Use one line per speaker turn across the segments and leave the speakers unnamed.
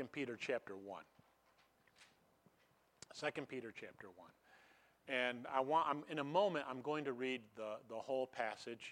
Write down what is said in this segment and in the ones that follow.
Peter chapter 1. 2 Peter chapter 1. And in a moment, I'm going to read the whole passage.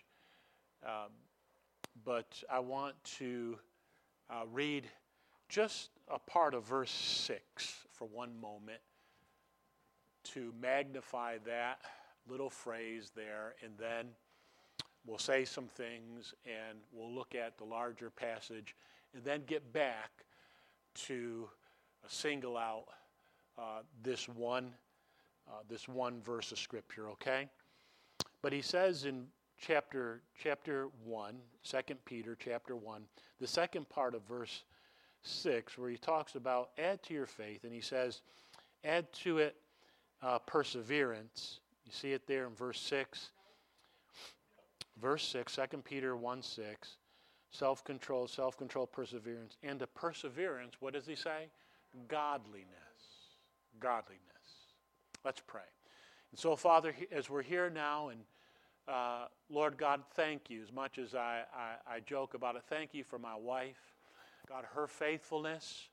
But I want to read just a part of verse 6 for one moment to magnify that little phrase there, and then we'll say some things and we'll look at the larger passage and then get back to single out this one verse of Scripture, okay? But he says in chapter 1, 2 Peter chapter 1, the second part of verse 6, where he talks about add to your faith, and he says, add to it perseverance. You see it there in verse 6. Verse 6, 2 Peter 1, 6, self-control, perseverance. And to perseverance, what does he say? Godliness. Godliness. Let's pray. And so, Father, as we're here now, and Lord God, thank you. As much as I joke about it, thank you for my wife. God, her faithfulness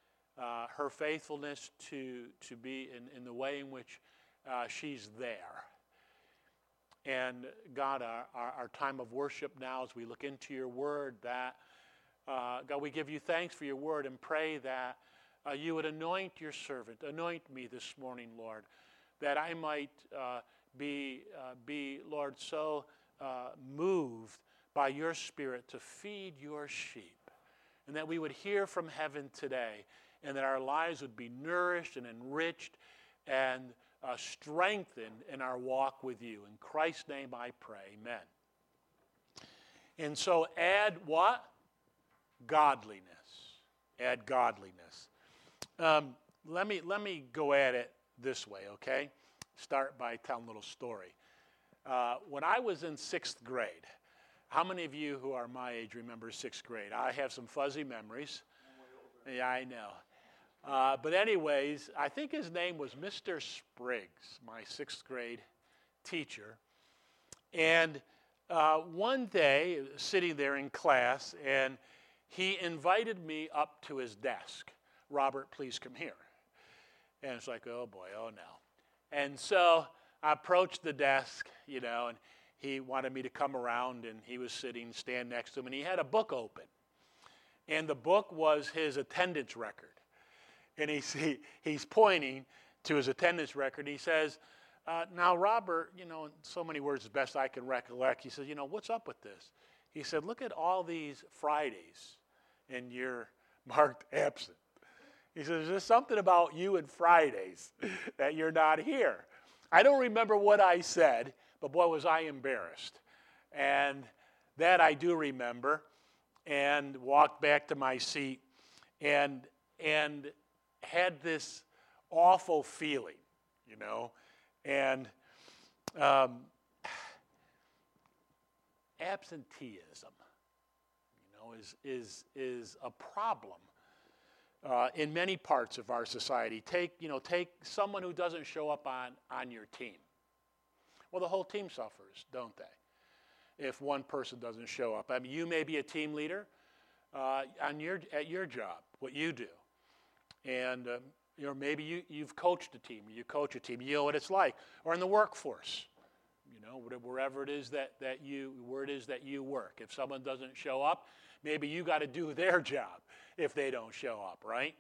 to be in the way in which she's there. And God, our time of worship now as we look into your word, that, God, we give you thanks for your word and pray that you would anoint your servant, anoint me this morning, Lord, that I might be, Lord, so moved by your Spirit to feed your sheep, and that we would hear from heaven today, and that our lives would be nourished and enriched and strengthened in our walk with you. In Christ's name I pray, amen. And so add what? Godliness. Add godliness. Let me go at it this way, okay? Start by telling a little story. When I was in 6th grade, how many of you who are my age remember 6th grade? I have some fuzzy memories. Yeah, I know. But anyways, I think his name was Mr. Spriggs, my 6th grade teacher. And one day, sitting there in class, and he invited me up to his desk. Robert, please come here. And it's like, oh boy, oh no. And so I approached the desk, and he wanted me to come around, and he was stand next to him, and he had a book open. And the book was his attendance record. And he's pointing to his attendance record. He says, now, Robert, in so many words as best I can recollect, he says, what's up with this? He said, look at all these Fridays, and you're marked absent. He says, there's something about you and Fridays that you're not here. I don't remember what I said, but boy, was I embarrassed. And that I do remember, and walked back to my seat and had this awful feeling, and absenteeism, is a problem in many parts of our society. Take someone who doesn't show up on your team. Well, the whole team suffers, don't they? If one person doesn't show up. I mean, you may be a team leader at your job, what you do. And maybe you've coached a team, or you coach a team, you know what it's like. Or in the workforce, wherever it is that you work. If someone doesn't show up, maybe you got to do their job if they don't show up, right?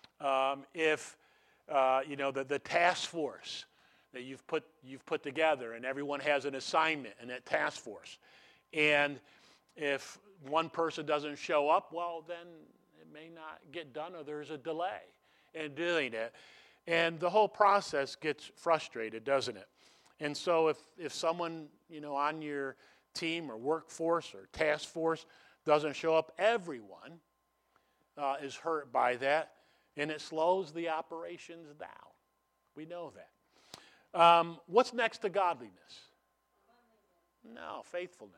The task force that you've put together, and everyone has an assignment in that task force, and if one person doesn't show up, well, then it may not get done, or there's a delay in doing it, and the whole process gets frustrated, doesn't it? And so if someone on your team or workforce or task force doesn't show up, everyone is hurt by that, and it slows the operations down. We know that. What's next to godliness? No, faithfulness.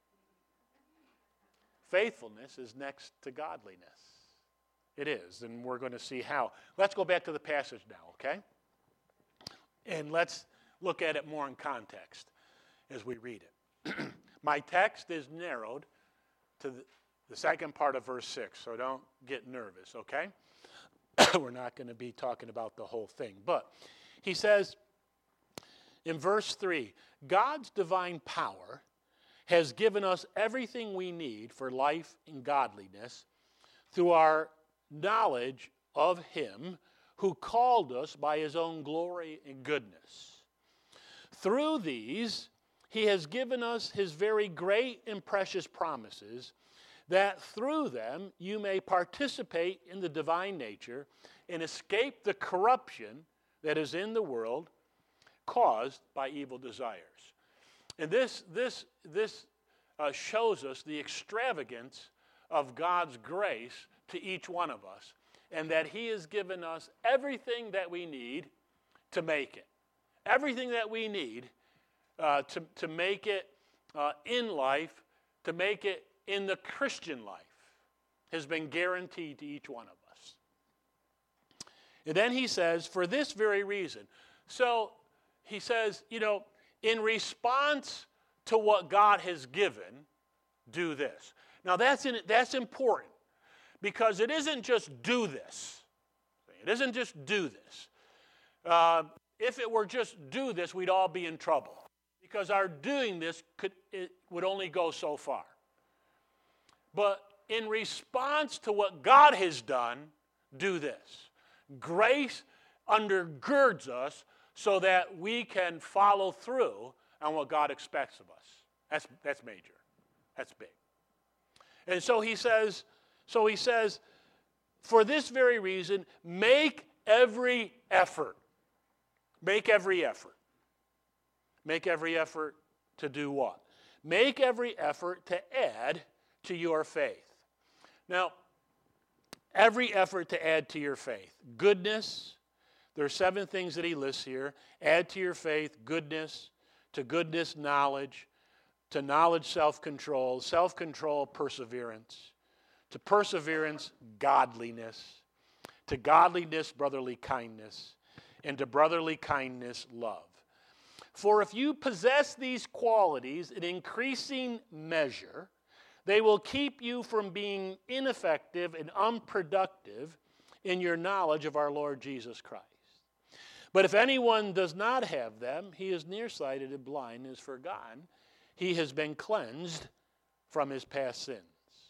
Faithfulness is next to godliness. It is, and we're going to see how. Let's go back to the passage now, okay? And let's look at it more in context as we read it. My text is narrowed to the second part of verse 6, so don't get nervous, okay? We're not going to be talking about the whole thing. But he says in verse 3, God's divine power has given us everything we need for life and godliness through our knowledge of him who called us by his own glory and goodness. Through these, he has given us his very great and precious promises, that through them you may participate in the divine nature and escape the corruption that is in the world caused by evil desires. And this shows us the extravagance of God's grace to each one of us, and that he has given us everything that we need to make it. Everything that we need to make it in life, to make it in the Christian life, has been guaranteed to each one of us. And then he says, for this very reason. So he says, in response to what God has given, do this. Now that's important, because it isn't just do this. It isn't just do this. If it were just do this, we'd all be in trouble, because our doing this would only go so far. But in response to what God has done, do this. Grace undergirds us so that we can follow through on what God expects of us. That's major. That's big. And so he says, for this very reason, make every effort. Make every effort. Make every effort to do what? Make every effort to add to your faith. Now, every effort to add to your faith. Goodness, there are 7 things that he lists here. Add to your faith goodness, to goodness knowledge, to knowledge self-control, self-control perseverance, to perseverance godliness, to godliness brotherly kindness, and to brotherly kindness love. For if you possess these qualities in increasing measure, they will keep you from being ineffective and unproductive in your knowledge of our Lord Jesus Christ. But if anyone does not have them, he is nearsighted and blind and is forgotten. He has been cleansed from his past sins.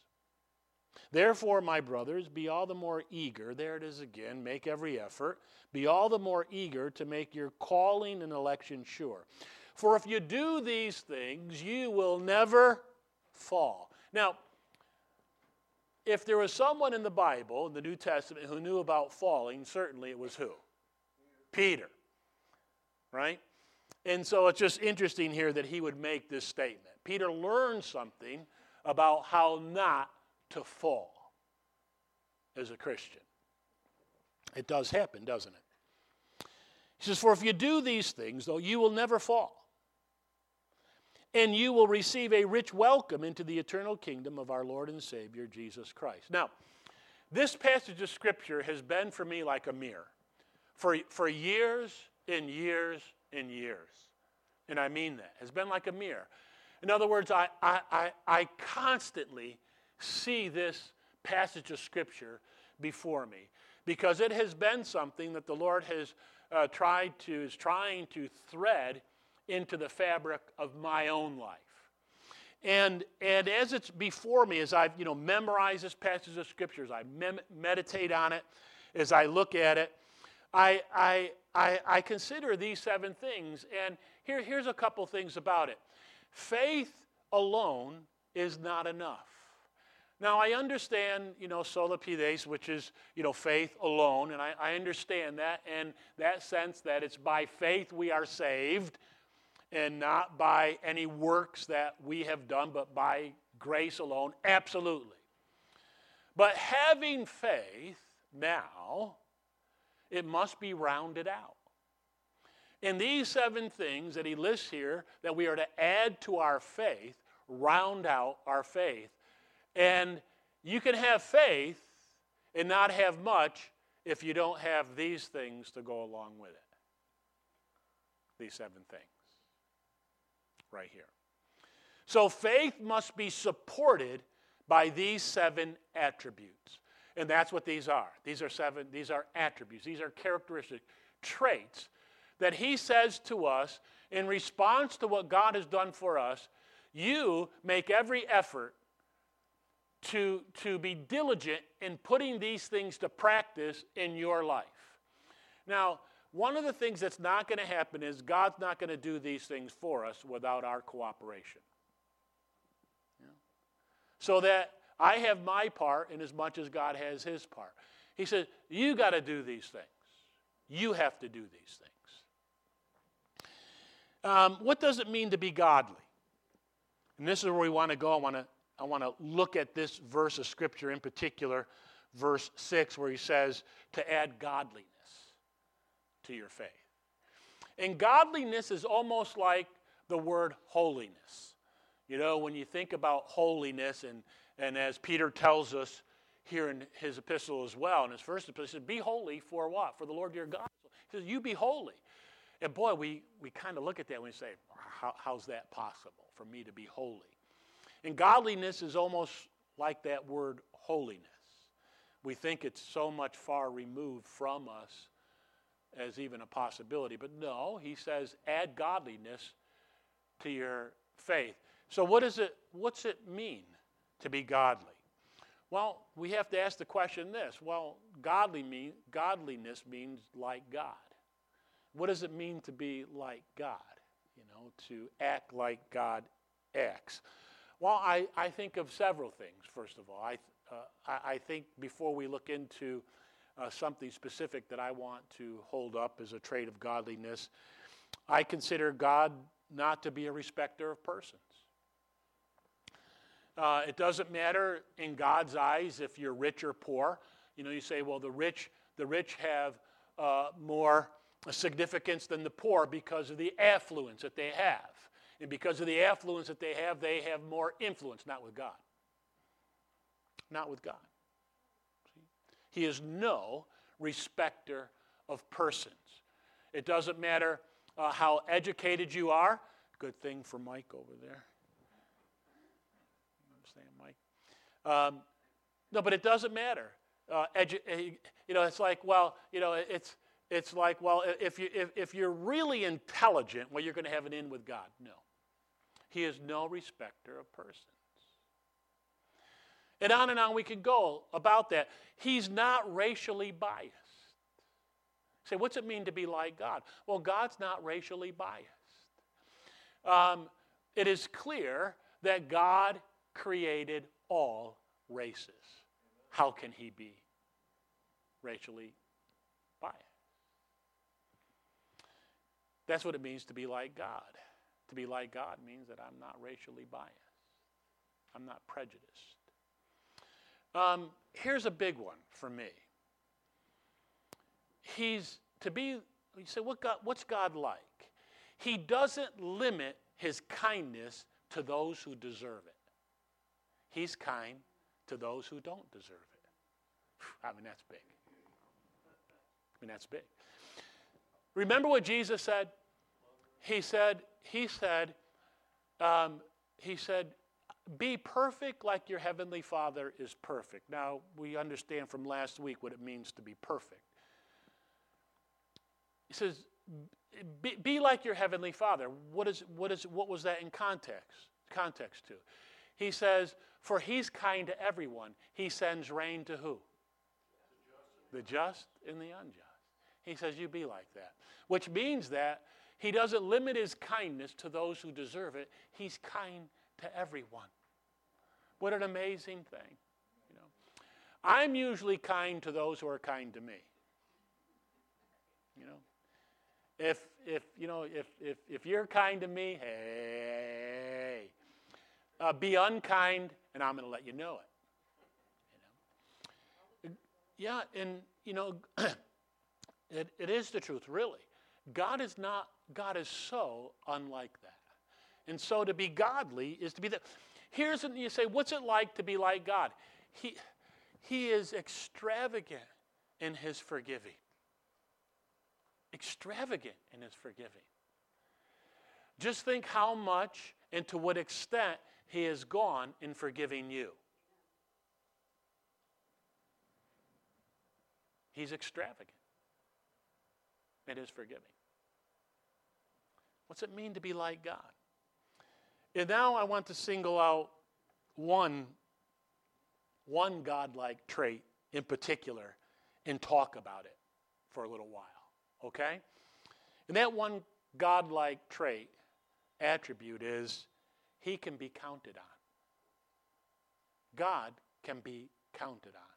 Therefore, my brothers, be all the more eager, there it is again, make every effort, be all the more eager to make your calling and election sure. For if you do these things, you will never fall. Now, if there was someone in the Bible, in the New Testament, who knew about falling, certainly it was who? Peter. Right? And so it's just interesting here that he would make this statement. Peter learned something about how not to fall as a Christian. It does happen, doesn't it? He says, for if you do these things, though, you will never fall. And you will receive a rich welcome into the eternal kingdom of our Lord and Savior, Jesus Christ. Now, this passage of Scripture has been for me like a mirror for years and years and years. And I mean that. It's been like a mirror. In other words, I constantly see this passage of Scripture before me, because it has been something that the Lord has is trying to thread into the fabric of my own life. And as it's before me, as I've memorized this passage of Scripture, as I meditate on it, as I look at it, I consider these 7 things. And here's a couple things about it. Faith alone is not enough. Now, I understand, sola fides, which is, faith alone, and I understand that, and that sense that it's by faith we are saved, and not by any works that we have done, but by grace alone, absolutely. But having faith now, it must be rounded out. And these 7 things that he lists here that we are to add to our faith, round out our faith. And you can have faith and not have much if you don't have these things to go along with it. These 7 things. Right here. So faith must be supported by these 7 attributes. And that's what these are. These are attributes. These are characteristic traits that he says to us in response to what God has done for us. You make every effort to be diligent in putting these things to practice in your life. Now, one of the things that's not going to happen is God's not going to do these things for us without our cooperation. Yeah. So that I have my part in as much as God has his part. He said, you got to do these things. You have to do these things. What does it mean to be godly? And this is where we want to go. I want to look at this verse of Scripture in particular, verse 6, where he says to add godliness to your faith. And godliness is almost like the word holiness. You know, when you think about holiness, and as Peter tells us here in his epistle as well, in his first epistle, he says, be holy for what? For the Lord your God. He says, you be holy. And boy, we kind of look at that and we say, how's that possible for me to be holy? And godliness is almost like that word holiness. We think it's so much far removed from us as even a possibility. But no, he says, add godliness to your faith. So what's it mean to be godly? Well, we have to ask the question this. Well, godliness means like God. What does it mean to be like God? You know, to act like God acts. Well, I think of several things, first of all. I think before we look into something specific that I want to hold up as a trait of godliness, I consider God not to be a respecter of persons. It doesn't matter in God's eyes if you're rich or poor. You know, you say, well, the rich have more significance than the poor because of the affluence that they have. And because of the affluence that they have more influence. Not with God. Not with God. See? He is no respecter of persons. It doesn't matter how educated you are. Good thing for Mike over there. You understand, Mike? No, but it doesn't matter. You know, it's like, well, you know, it's like, well, if you're really intelligent, well, you're going to have an in with God. No. He is no respecter of persons. And on we can go about that. He's not racially biased. Say, what's it mean to be like God? Well, God's not racially biased. It is clear that God created all races. How can he be racially biased? That's what it means to be like God. To be like God means that I'm not racially biased. I'm not prejudiced. Here's a big one for me. You say, what's God like? He doesn't limit his kindness to those who deserve it. He's kind to those who don't deserve it. I mean, that's big. Remember what Jesus said? He said, be perfect like your heavenly Father is perfect. Now, we understand from last week what it means to be perfect. He says, be like your heavenly Father. What was that in context to? He says, for he's kind to everyone. He sends rain to who? The just and the unjust. He says, you be like that. Which means that he doesn't limit his kindness to those who deserve it. He's kind to everyone. What an amazing thing. You know, I'm usually kind to those who are kind to me. You know, if you're kind to me, hey, be unkind, and I'm going to let you know it. You know, yeah, and you know, it is the truth, really. God is so unlike that. And so to be godly is to be that. You say, what's it like to be like God? He is extravagant in his forgiving. Extravagant in his forgiving. Just think how much and to what extent he has gone in forgiving you. He's extravagant. It is forgiving. What's it mean to be like God? And now I want to single out one God-like trait in particular and talk about it for a little while, okay? And that one God-like trait, attribute, is he can be counted on. God can be counted on.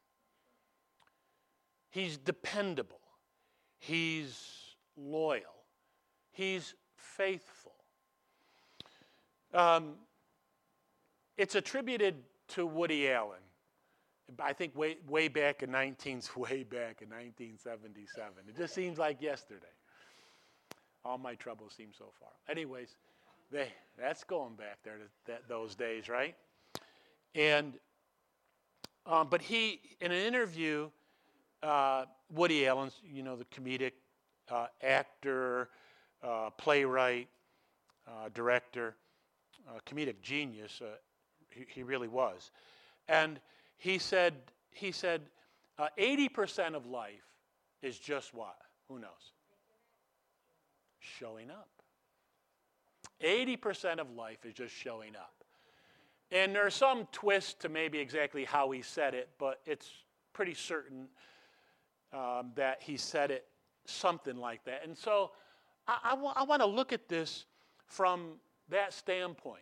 He's dependable. He's loyal. He's faithful. It's attributed to Woody Allen. I think way back in 1977. It just seems like yesterday. All my troubles seem so far. Anyways, that's going back there to those days, right? And but he, in an interview, Woody Allen, the comedic actor, playwright, director, comedic genius, he really was. And he said 80% of life is just what? Who knows? Showing up. 80% of life is just showing up. And there's some twist to maybe exactly how he said it, but it's pretty certain that he said it something like that. And so I want to look at this from that standpoint.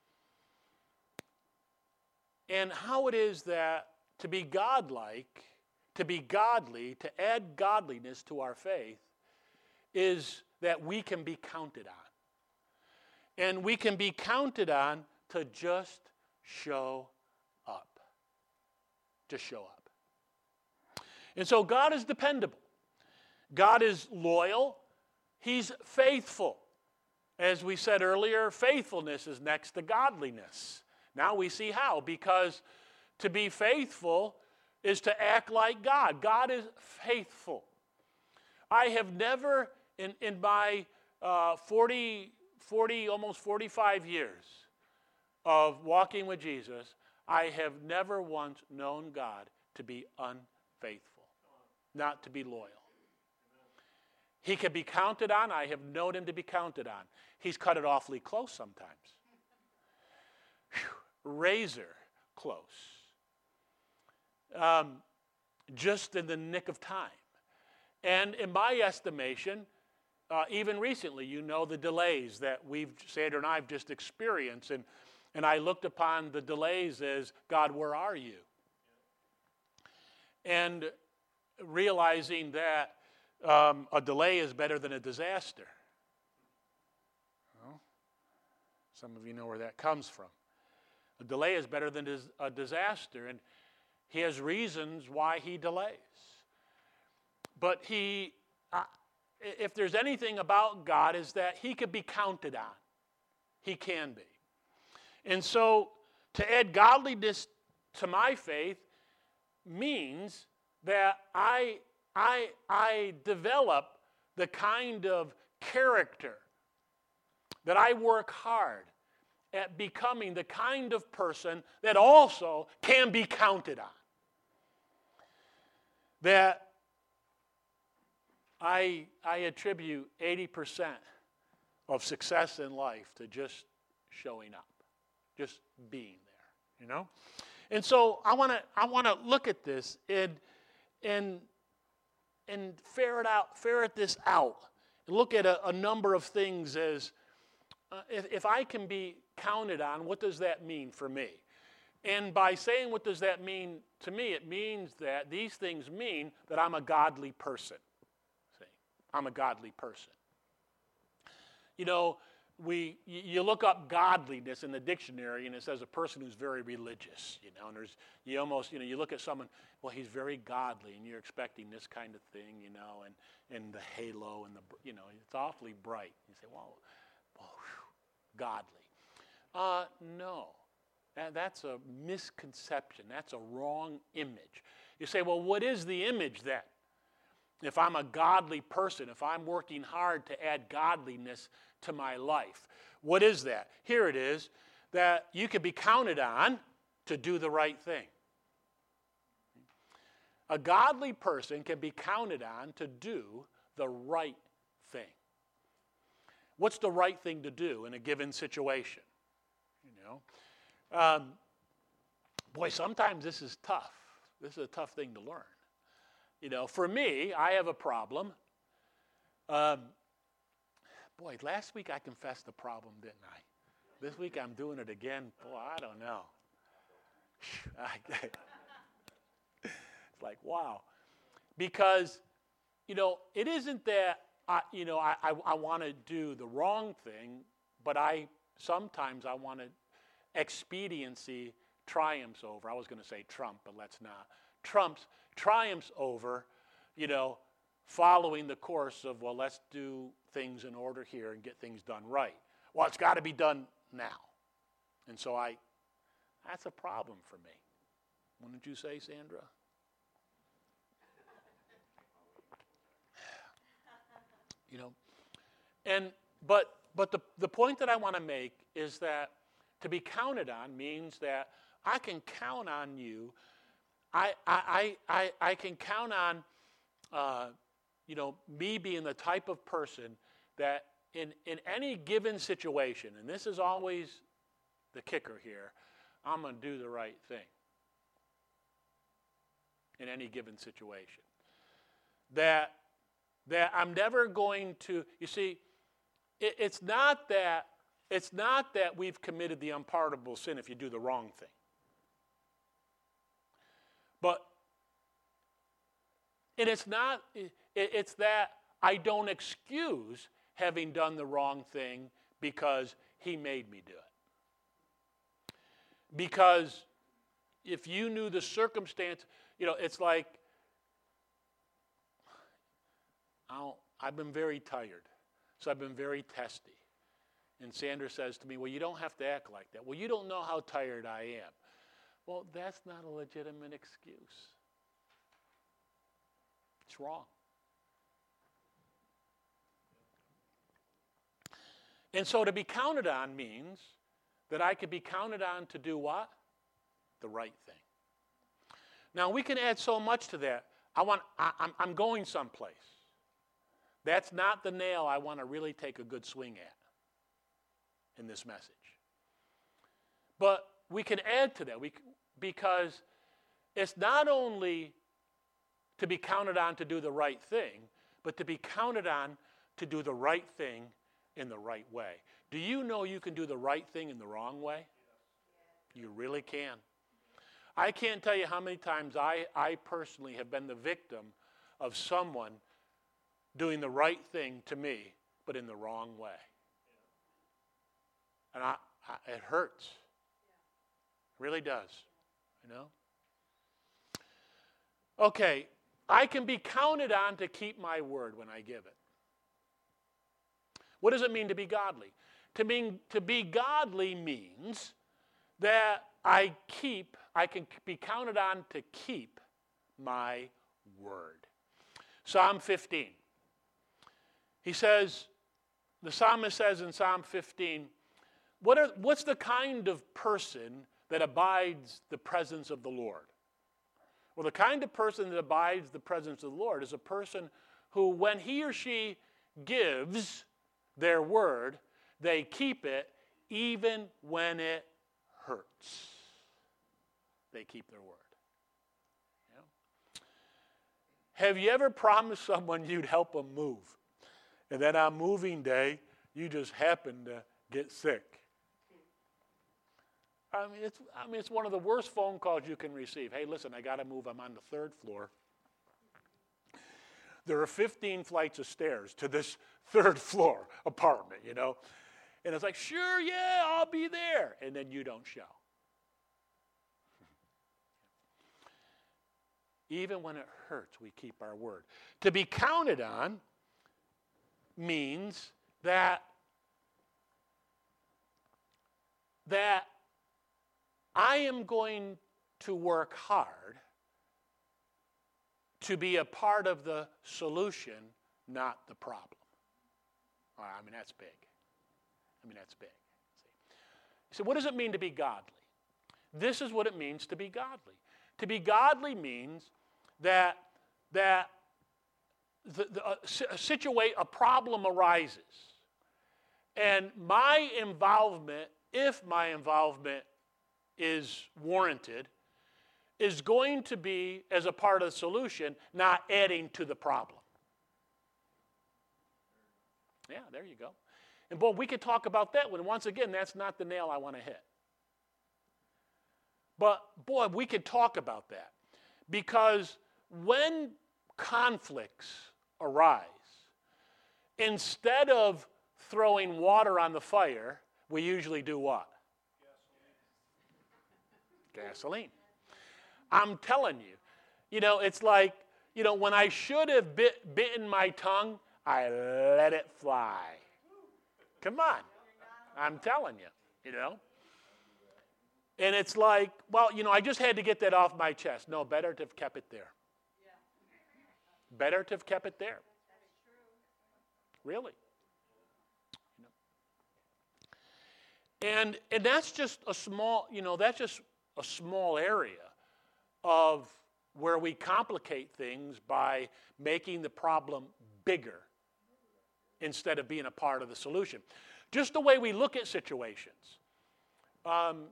And how it is that to be godlike, to be godly, to add godliness to our faith, is that we can be counted on. And we can be counted on to just show up. Just show up. And so God is dependable. God is loyal. He's faithful. As we said earlier, faithfulness is next to godliness. Now we see how, because to be faithful is to act like God. God is faithful. I have never, in my 40, almost 45 years of walking with Jesus, I have never once known God to be unfaithful, not to be loyal. He can be counted on. I have known him to be counted on. He's cut it awfully close sometimes. Razor close. Just in the nick of time. And in my estimation, even recently, the delays that Sandra and I have just experienced. And I looked upon the delays as, God, where are you? And realizing that a delay is better than a disaster. Well, some of you know where that comes from. A delay is better than a disaster, and he has reasons why he delays. But if there's anything about God, is that he could be counted on. He can be. And so to add godliness to my faith means that I develop the kind of character that I work hard at becoming, the kind of person that also can be counted on. That I attribute 80% of success in life to just showing up, just being there, And so I want to look at this and ferret this out, and look at a number of things as if I can be counted on, what does that mean for me? And by saying what does that mean to me, it means that these things mean that I'm a godly person. See, I'm a godly person. You look up godliness in the dictionary, and it says a person who's very religious. And you look at someone, well, he's very godly, and you're expecting this kind of thing, and the halo and it's awfully bright. You say, well, godly. No, that's a misconception. That's a wrong image. You say, well, what is the image then? If I'm a godly person, if I'm working hard to add godliness to my life, what is that? Here it is, that you can be counted on to do the right thing. A godly person can be counted on to do the right thing. What's the right thing to do in a given situation? Boy, sometimes this is tough. This is a tough thing to learn. For me, I have a problem. Boy, last week I confessed the problem, didn't I? This week I'm doing it again. Boy, I don't know. It's like, wow. Because, it isn't that, I want to do the wrong thing, but sometimes I want to, expediency triumphs over. I was going to say Trump, but let's not. Triumphs over, following the course of, well, let's do things in order here and get things done right. Well, it's got to be done now. And so that's a problem for me. Wouldn't you say, Sandra? But the point that I want to make is that to be counted on means that I can count on you. I can count on me being the type of person that in any given situation, and this is always the kicker here, I'm going to do the right thing in any given situation. That I'm never going to, you see, it's not that we've committed the unpardonable sin if you do the wrong thing. It's that I don't excuse having done the wrong thing because he made me do it. Because if you knew the circumstance, it's like, I've been very tired, so I've been very testy. And Sandra says to me, well, you don't have to act like that. Well, you don't know how tired I am. Well, that's not a legitimate excuse. It's wrong. And so to be counted on means that I could be counted on to do what? The right thing. Now, we can add so much to that. I'm going someplace. That's not the nail I want to really take a good swing at in this message. But we can add to that because it's not only to be counted on to do the right thing, but to be counted on to do the right thing in the right way. Do you know you can do the right thing in the wrong way? You really can. I can't tell you how many times I personally have been the victim of someone doing the right thing to me, but in the wrong way. And it hurts. It really does. Okay, I can be counted on to keep my word when I give it. What does it mean to be godly? To be godly means that I can be counted on to keep my word. Psalm 15. The psalmist says in Psalm 15, what's the kind of person that abides the presence of the Lord? Well, the kind of person that abides the presence of the Lord is a person who, when he or she gives their word, they keep it even when it hurts. They keep their word. Have you ever promised someone you'd help them move, and then on moving day, you just happen to get sick? It's one of the worst phone calls you can receive. Hey, listen, I got to move. I'm on the 3rd floor. There are 15 flights of stairs to this 3rd floor apartment, And it's like, sure, yeah, I'll be there. And then you don't show. Even when it hurts, we keep our word. To be counted on means that I am going to work hard to be a part of the solution, not the problem. That's big. That's big. So what does it mean to be godly? This is what it means to be godly. To be godly means that a problem arises, and my involvement, if my involvement is warranted, is going to be as a part of the solution, not adding to the problem. Yeah, there you go. And boy, we could talk about that when, once again, that's not the nail I want to hit. But boy, we could talk about that. Because when conflicts arise, instead of throwing water on the fire, we usually do what? Gasoline. I'm telling you. It's like, when I should have bitten my tongue, I let it fly. Come on. I'm telling you, And it's like, well, I just had to get that off my chest. No, better to have kept it there. Better to have kept it there. Really. And that's just a small, a small area of where we complicate things by making the problem bigger instead of being a part of the solution. Just the way we look at situations. I've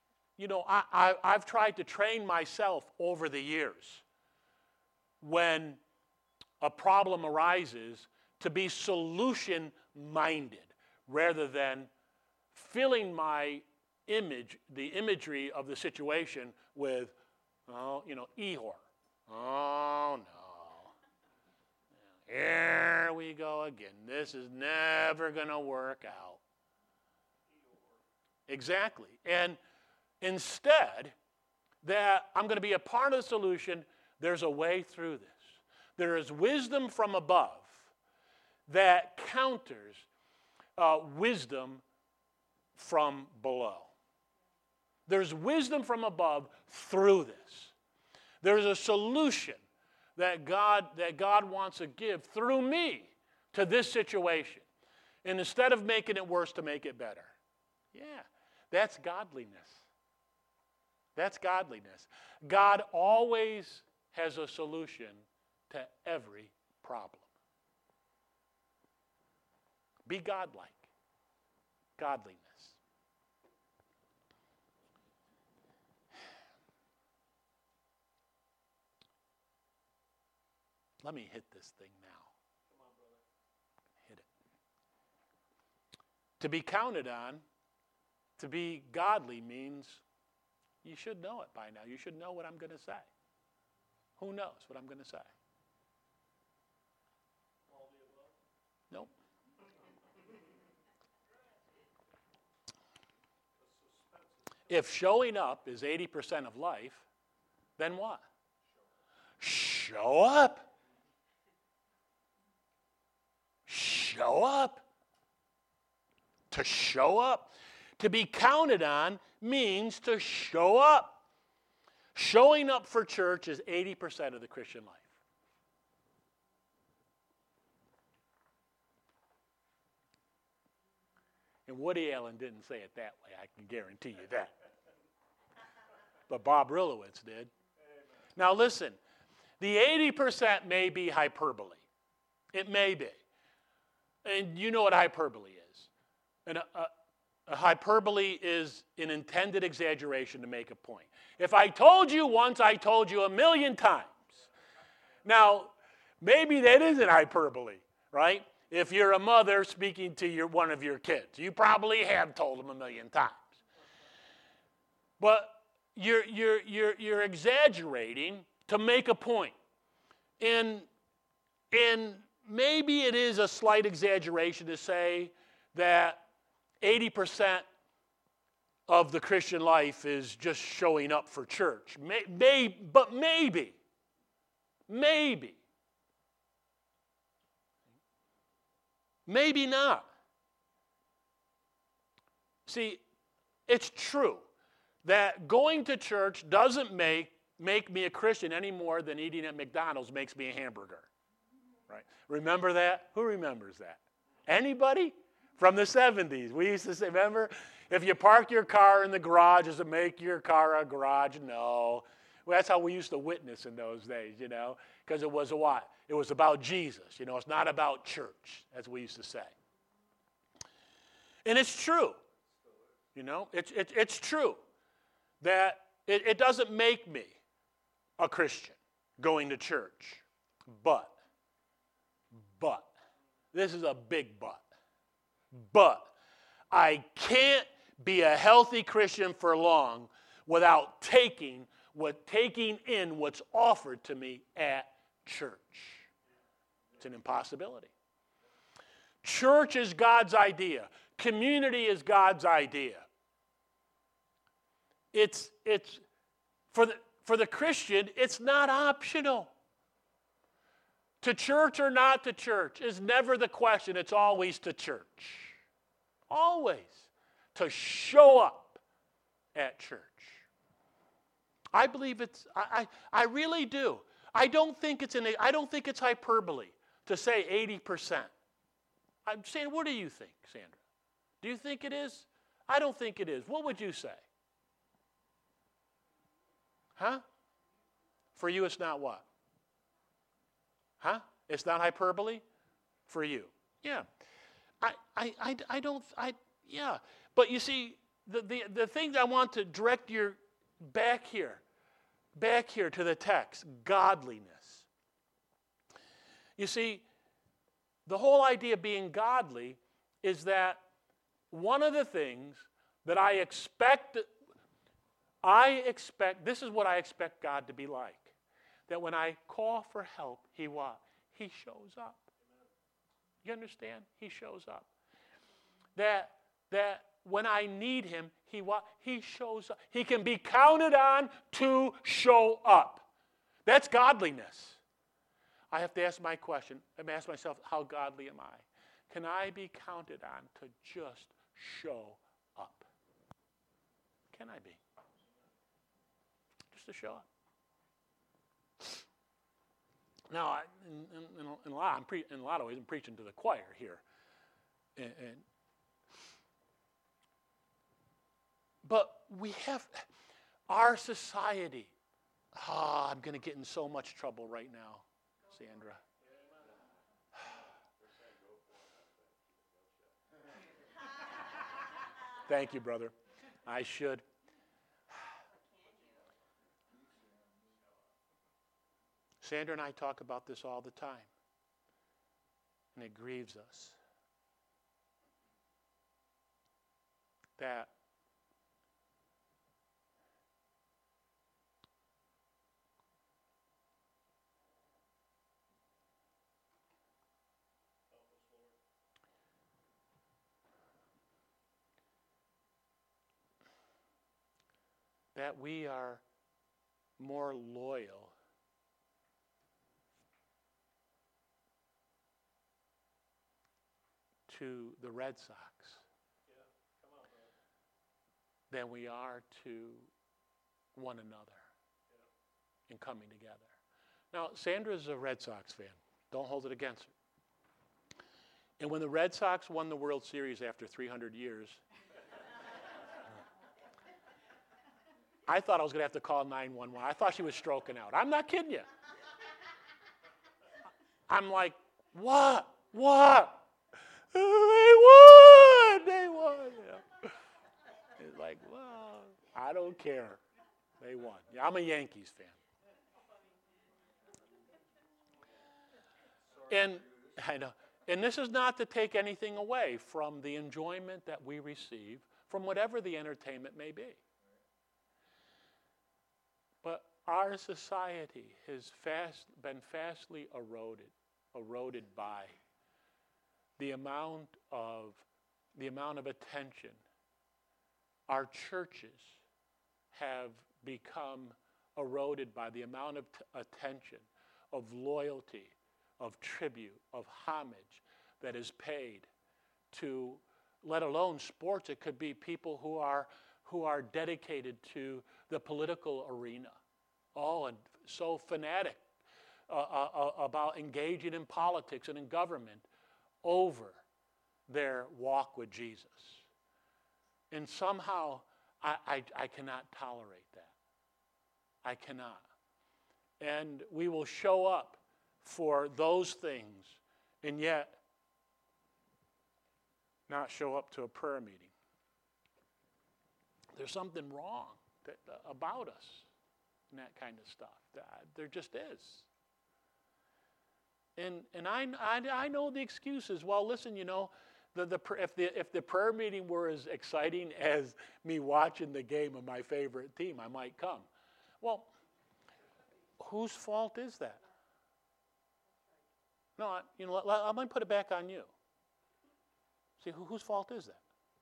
tried to train myself over the years when a problem arises to be solution-minded rather than filling my the imagery of the situation with, Ehor. Oh, no. Here we go again. This is never going to work out. Exactly. And instead, that I'm going to be a part of the solution, there's a way through this. There is wisdom from above that counters wisdom from below. There's wisdom from above through this. There's a solution that God wants to give through me to this situation. And instead of making it worse, to make it better. Yeah, that's godliness. That's godliness. God always has a solution to every problem. Be godlike. Godliness. Let me hit this thing now. Come on, brother. Hit it. To be counted on, to be godly means you should know it by now. You should know what I'm going to say. Who knows what I'm going to say? Nope. If showing up is 80% of life, then what? Show up. Show up. To show up. To be counted on means to show up. Showing up for church is 80% of the Christian life. And Woody Allen didn't say it that way, I can guarantee you that. But Bob Rilowitz did. Now listen, the 80% may be hyperbole. It may be. And you know what hyperbole is. And a hyperbole is an intended exaggeration to make a point. If I told you once, I told you 1,000,000 times. Now, maybe that isn't hyperbole, right? If you're a mother speaking to one of your kids, you probably have told them 1,000,000 times. But you're exaggerating to make a point. And maybe it is a slight exaggeration to say that 80% of the Christian life is just showing up for church. But maybe. Maybe not. See, it's true that going to church doesn't make me a Christian any more than eating at McDonald's makes me a hamburger. Right? Remember that? Who remembers that? Anybody? From the 70s. We used to say, remember, if you park your car in the garage, does it make your car a garage? No. Well, that's how we used to witness in those days, because it was a what? It was about Jesus. It's not about church, as we used to say. And it's true. It's true that it doesn't make me a Christian going to church. But, this is a big but I can't be a healthy Christian for long without taking in what's offered to me at church. It's an impossibility. Church is God's idea. Community is God's idea. It's for the Christian, it's not optional. To church or not to church is never the question. It's always to church. Always. To show up at church. I believe I really do. I don't think it's hyperbole to say 80%. I'm saying, what do you think, Sandra? Do you think it is? I don't think it is. What would you say? Huh? For you, it's not what? Huh? It's not hyperbole? For you. Yeah. Yeah. But you see, the thing that I want to direct your back here to the text, godliness. You see, the whole idea of being godly is that one of the things that I expect, this is what I expect God to be like. That when I call for help, He what? He shows up. You understand? He shows up. That when I need Him, He what? He shows up. He can be counted on to show up. That's godliness. I have to ask my question. I ask myself, how godly am I? Can I be counted on to just show up? Can I be? Just to show up. Now, in a lot of ways, I'm preaching to the choir here. But we have our society. I'm going to get in so much trouble right now, Sandra. Thank you, brother. I should. Sandra and I talk about this all the time, and it grieves us that we are more loyal to the Red Sox than we are to one another in coming together. Now, Sandra's a Red Sox fan. Don't hold it against her. And when the Red Sox won the World Series after 300 years, I thought I was going to have to call 911. I thought she was stroking out. I'm not kidding you. I'm like, what? They won! Yeah. It's like, well, I don't care. They won. Yeah, I'm a Yankees fan. And I know. And this is not to take anything away from the enjoyment that we receive from whatever the entertainment may be. But our society has been fastly eroded by the amount of attention. Our churches have become eroded by the amount of attention, of loyalty, of tribute, of homage that is paid to, let alone sports. It could be people who are dedicated to the political arena. Oh, and so fanatic about engaging in politics and in government over their walk with Jesus. And somehow I cannot tolerate that. I cannot. And we will show up for those things and yet not show up to a prayer meeting. There's something wrong about us and that kind of stuff. There just is. And I know the excuses. Well, listen, you know, if the prayer meeting were as exciting as me watching the game of my favorite team, I might come. Well, whose fault is that? No, you know, I'm going to put it back on you. See, whose fault is that?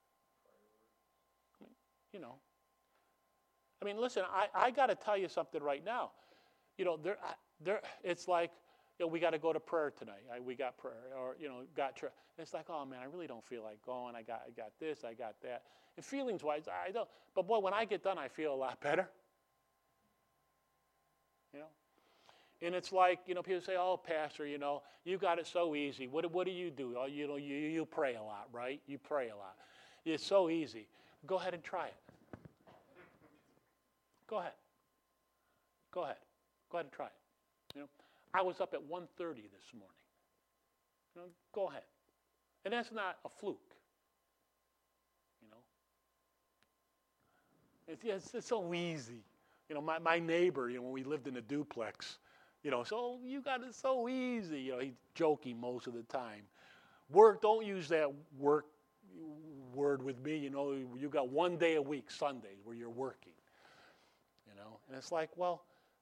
You know. I mean, listen, I got to tell you something right now. You know, it's like, you know, we got to go to prayer tonight. We got prayer, or, you know, got church. It's like, oh, man, I really don't feel like going. I got this, I got that. And feelings-wise, I don't. But, boy, when I get done, I feel a lot better. You know? And it's like, you know, people say, oh, Pastor, you know, you got it so easy. What do you do? Oh, you know, you pray a lot, right? You pray a lot. It's so easy. Go ahead and try it. Go ahead. Go ahead. Go ahead and try it. You know, I was up at 1:30 this morning. You know, go ahead. And that's not a fluke. You know, it's so easy. You know, my neighbor, you know, when we lived in a duplex, you know, so you got it so easy. You know, he's joking most of the time. Work, don't use that work word with me. You know, you got one day a week, Sundays, where you're working. You know, and it's like, well,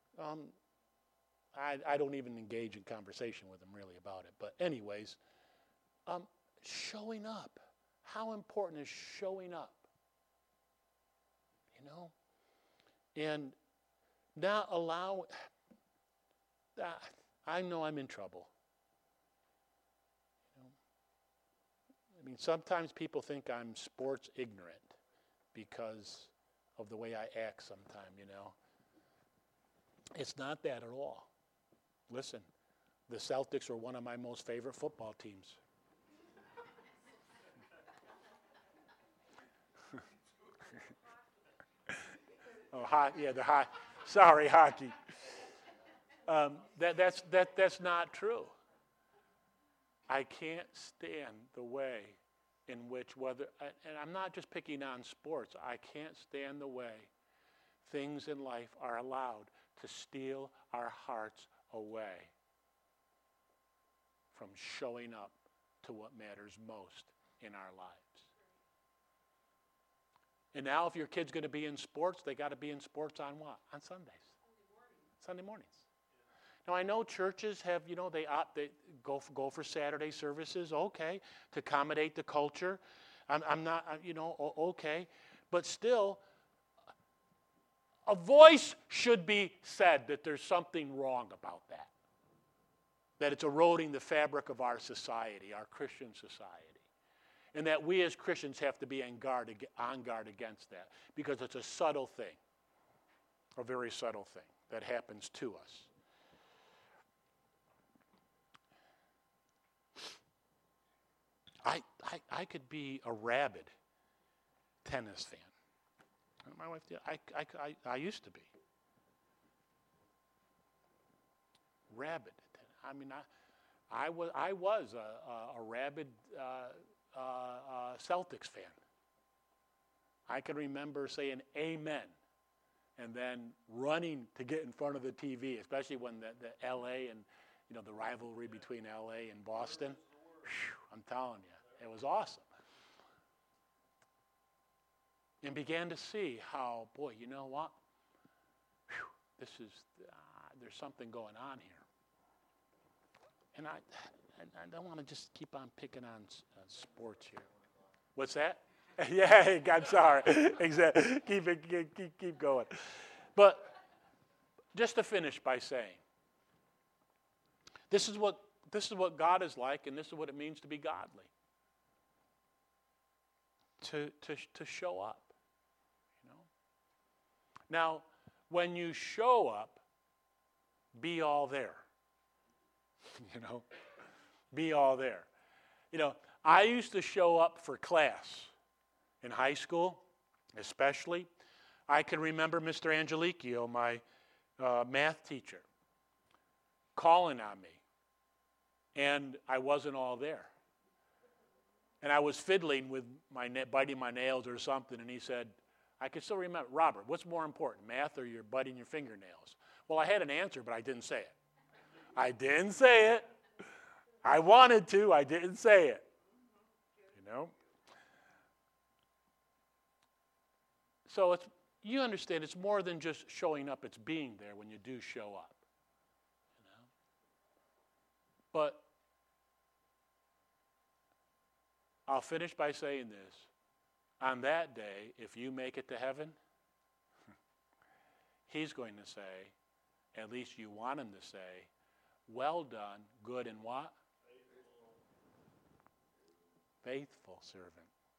I don't even engage in conversation with him really about it. But anyways, showing up. How important is showing up? You know? And not allow, I know I'm in trouble. You know? I mean, sometimes people think I'm sports ignorant because of the way I act sometime, you know. It's not that at all. Listen, the Celtics are one of my most favorite football teams. Sorry, hockey. That's not true. I can't stand the way in which and I'm not just picking on sports, I can't stand the way things in life are allowed to steal our hearts away from showing up to what matters most in our lives. And now if your kid's going to be in sports, they got to be in sports on what? On Sundays. Sunday mornings. Now I know churches have, you know, they go for Saturday services, okay, to accommodate the culture. I'm not, you know, okay. But still, a voice should be said that there's something wrong about that. That it's eroding the fabric of our society, our Christian society. And that we as Christians have to be on guard against that. Because it's a subtle thing. A very subtle thing that happens to us. I could be a rabid tennis fan. My wife did. I used to be. Rabid. I mean, I was a rabid Celtics fan. I can remember saying amen and then running to get in front of the TV, especially when the L.A. and, you know, the rivalry between L.A. and Boston. Whew, I'm telling you, it was awesome. And began to see how, boy, you know what? Whew, this is, there's something going on here. And I don't want to just keep on picking on sports here. What's that? Yeah, I'm sorry. Exactly. Keep going. But just to finish by saying, this is what God is like, and this is what it means to be godly. To show up. You know? Now, when you show up, be all there. You know? Be all there. You know, I used to show up for class in high school, especially. I can remember Mr. Angelicchio, my math teacher calling on me, and I wasn't all there. And I was fiddling with biting my nails or something, and he said, I can still remember, Robert, what's more important, math or your biting your fingernails? Well, I had an answer, but I didn't say it. I didn't say it. I wanted to. I didn't say it. You know? So you understand, it's more than just showing up. It's being there when you do show up. You know? But I'll finish by saying this. On that day, if you make it to heaven, he's going to say, at least you want him to say, well done, good and what? Faithful servant.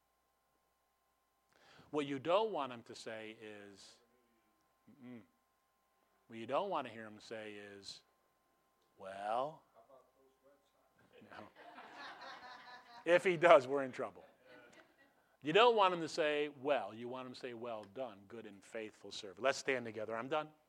What you don't want him to say is, what you don't want to hear him say is, well, no. If he does, we're in trouble. You don't want him to say, well. You want him to say, well done, good and faithful servant. Let's stand together. I'm done.